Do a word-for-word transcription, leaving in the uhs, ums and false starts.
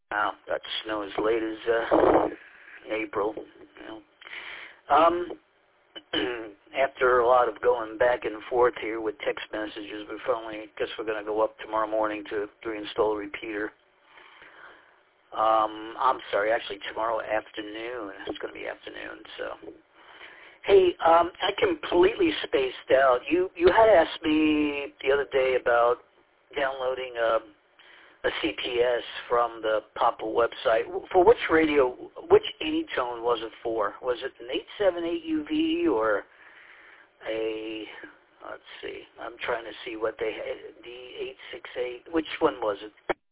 Wow, got snow as late as uh, April. You know. Um, after a lot of going back and forth here with text messages, we finally, I guess we're going to go up tomorrow morning to reinstall a repeater. Um, I'm sorry, actually tomorrow afternoon. It's going to be afternoon, so. Hey, um, I completely spaced out. You you had asked me the other day about downloading a, a C P S from the Papa website. For which radio, which eighty-tone was it for? Was it an eight seventy-eight U V or a, let's see, I'm trying to see what they had, D eight sixty-eight. Which one was it?